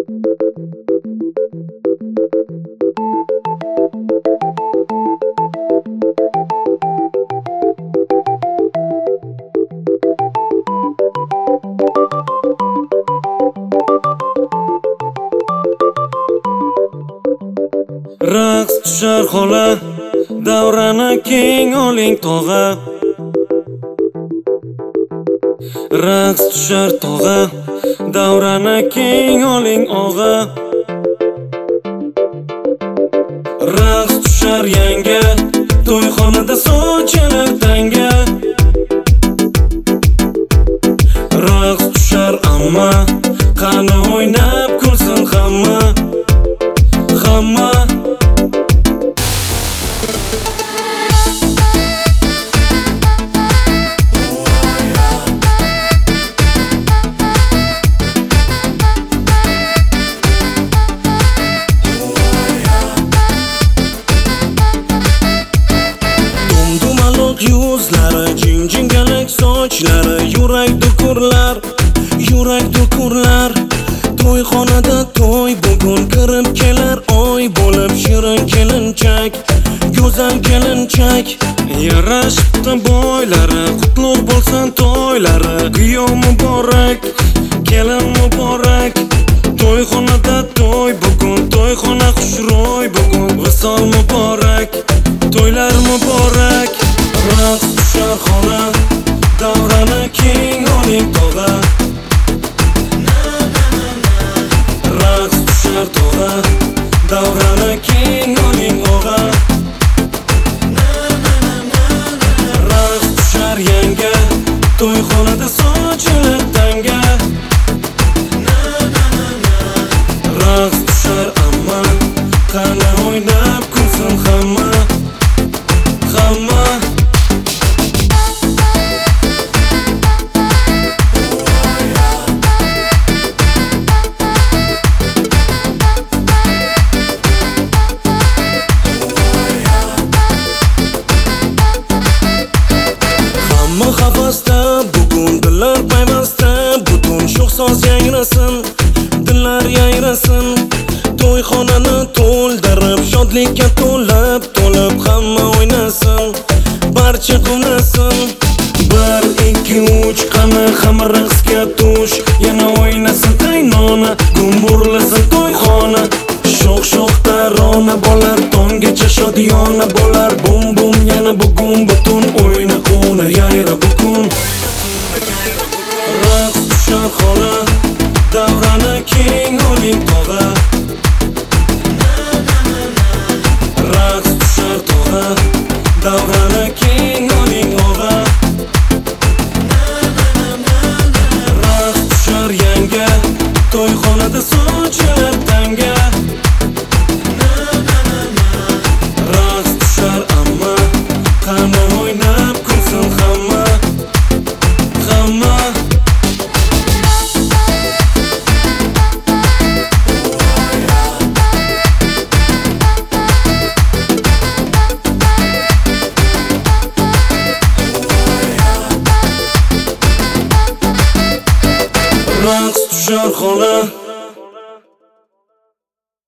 Raqs tushar xola, davrani keng oling tog'a. Raqs tushar tog'a, davrani keng oling og'a. Raqs tushar yanga, to'yxonada sochilar tanga. Raqs tushar amma, qani o'ynab kulsin hamma. Hamma dumdumaloq yuzlari, jingalak sochlari, yurak dukurlar. To'yxonada to'y bugun kirib kelar oy bo'lib shirin kelinchak, go'zal kelinchak. Yarashibdi boylari, qutlug' bo'lsin to'ylari. Kuyov muborak, kelin muborak. To'yxonada to'y bugun, to'yxona xushro'y bugun. Visol muborak, to'ylar muborak. Raqs tushar xola, davrani keng oling tog'a. Raqs tushar tog'a, davrani keng oling og'a. Raqs tushar yanga, to'yxonada sochilar tanga. Raqs tushar amma, qani o'ynab kulsin hamma. Hamma havasda, bugun dillar payvastda. Butun sho'x soz yangrasin, dillar yangrasin. To'yxonani to'ldirib, shodlikka to'lib hamma o'ynasin, barcha quvnasin. 1, 2, 3 qani hamma raqsga tush. Yana o'ynasin qaynona, gumburlasin to'yxona. Sho'x tarona bo'lar, tonggacha shodiyona bo'lar. Bum bum yana bugun butun o'yna quvna yayra bukun. Raqs tushar xola, davrani keng oling tog'a. Raqs tushar tog'a, davrani keng oling og'a. Raqs tushar yanga, to'yxonada sochilar tanga. Raqs tushar amma, qani o'ynab kulsin hamma. Hamma raqs tushar xola,